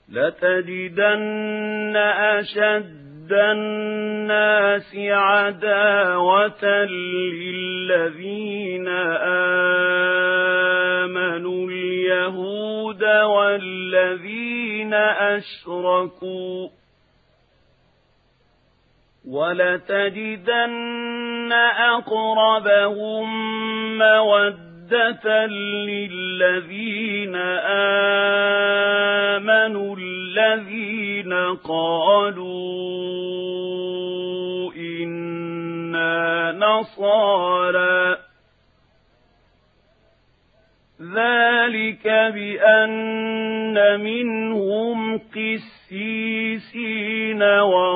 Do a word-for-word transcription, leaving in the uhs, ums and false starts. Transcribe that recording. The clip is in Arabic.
لتجدن أشد الناس عداوة للذين آمنوا اليهود والذين أشركوا ولتجدن أقربهم مودة للذين آمنوا الذين قالوا إنا نصارى ذلك بأن منهم قسيسين و